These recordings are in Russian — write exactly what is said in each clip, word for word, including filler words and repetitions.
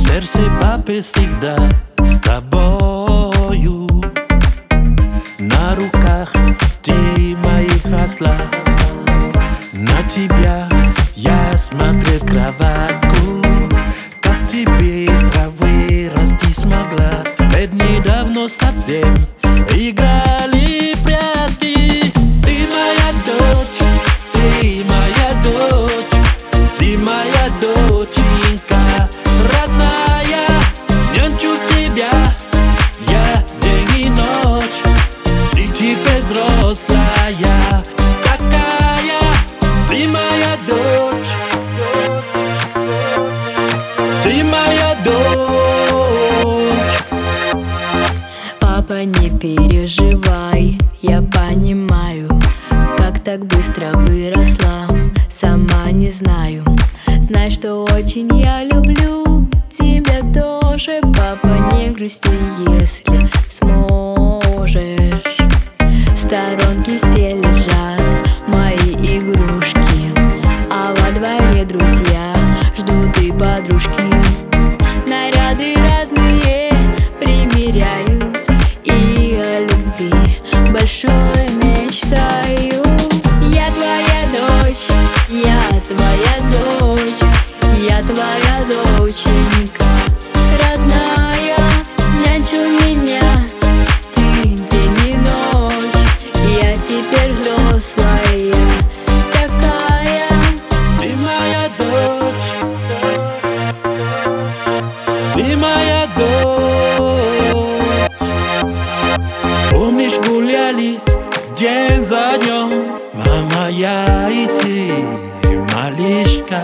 Сердце папы всегда с тобою. На руках ты моих осла. На тебя я смотрел в кроватку. Как тебе из травы расти смогла. Ведь недавно совсем играли в прятки. Ты моя дочь, ты моя дочь, ты моя доченька родная. Нянчу тебя я день и ночь. Ты теперь взрослая такая. Ты моя дочь, ты моя дочь. Папа, не переживай, я понимаю, как так быстро выросла, сама не знаю. Знай, что очень я люблю тебя тоже. Папа, не грусти, если сможешь. В сторонке все лежат мои игрушки, а во дворе друзья ждут и подружки. Наряды разные примеряю, и о любви большой мечтаю. Я твоя дочь, я твоя дочь, я твоя доченька родная. Нянчу меня ты день и ночь. Я теперь взрослая такая. Ты моя дочь, ты моя дочь. Помнишь, гуляли день за днем, мама, я и ты, малышка.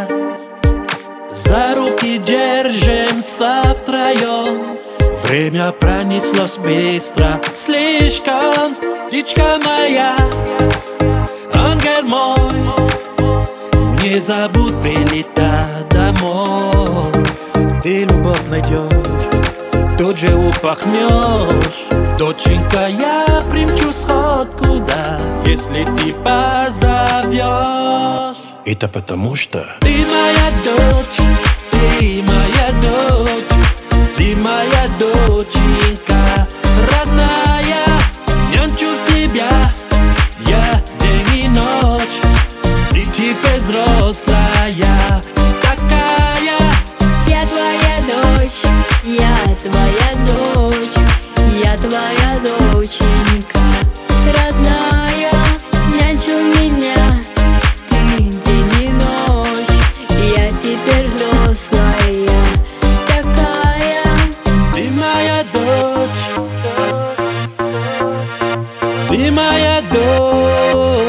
За руки держимся втроем. Время пронеслось быстро, слишком. Птичка моя, ангел мой, не забудь прилетать домой. Ты любовь найдешь, тут же упахнешь. Доченька, я примчу сходку, да, если ты позовешь. Это потому что ты моя дочь, ты моя дочь, ты моя доченька родная. Нянчу тебя я день и ночь. Ты теперь взрослая такая. Я твоя дочь, я твоя дочь, я твоя доченька родная. Нянчу меня ты день и ночь. Я теперь взрослая такая. Ты моя дочь, ты моя дочь.